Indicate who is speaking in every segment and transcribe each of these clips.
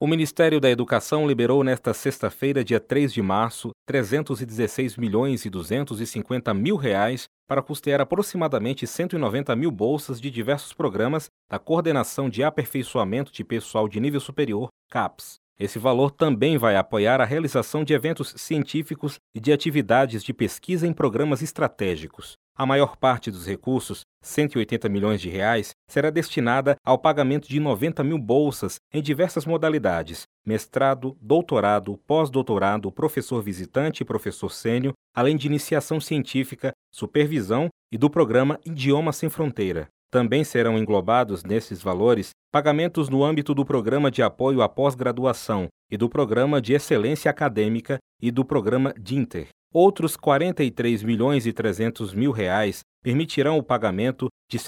Speaker 1: O Ministério da Educação liberou nesta sexta-feira, dia 3 de março, R$ 316.250.000 para custear aproximadamente 190 mil bolsas de diversos programas da Coordenação de Aperfeiçoamento de Pessoal de Nível Superior, CAPES. Esse valor também vai apoiar a realização de eventos científicos e de atividades de pesquisa em programas estratégicos. A maior parte dos recursos, R$ 180 milhões, será destinada ao pagamento de 90 mil bolsas em diversas modalidades: mestrado, doutorado, pós-doutorado, professor visitante e professor sênior, além de iniciação científica, supervisão e do programa Idioma Sem Fronteira. Também serão englobados nesses valores pagamentos no âmbito do Programa de Apoio à Pós-Graduação e do Programa de Excelência Acadêmica e do Programa DINTER. Outros R$ 43.300.000 permitirão o pagamento de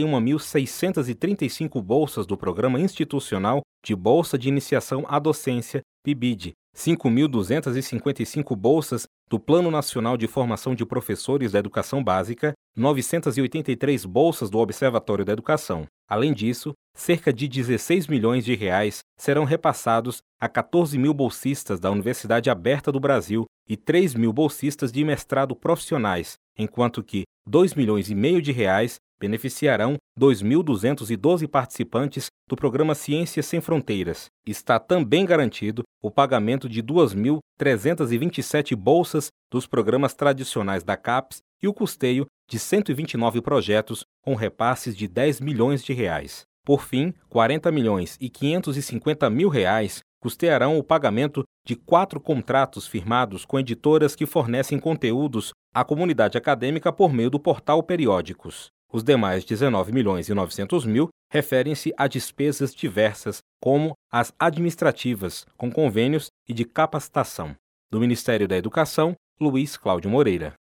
Speaker 1: 71.635 bolsas do Programa Institucional de Bolsa de Iniciação à Docência, PIBID, 5.255 bolsas do Plano Nacional de Formação de Professores da Educação Básica, 983 bolsas do Observatório da Educação. Além disso, cerca de R$ 16 milhões serão repassados a 14 mil bolsistas da Universidade Aberta do Brasil e 3 mil bolsistas de mestrado profissionais, enquanto que R$ 2,5 milhões beneficiarão 2.212 participantes do programa Ciências Sem Fronteiras. Está também garantido o pagamento de 2.327 bolsas dos programas tradicionais da CAPES e o custeio de 129 projetos com repasses de R$ 10 milhões. Por fim, R$ 40.550.000 custearão o pagamento de 4 contratos firmados com editoras que fornecem conteúdos à comunidade acadêmica por meio do portal Periódicos. Os demais R$ 19.900.000 referem-se a despesas diversas, como as administrativas, com convênios e de capacitação. Do Ministério da Educação, Luiz Cláudio Moreira.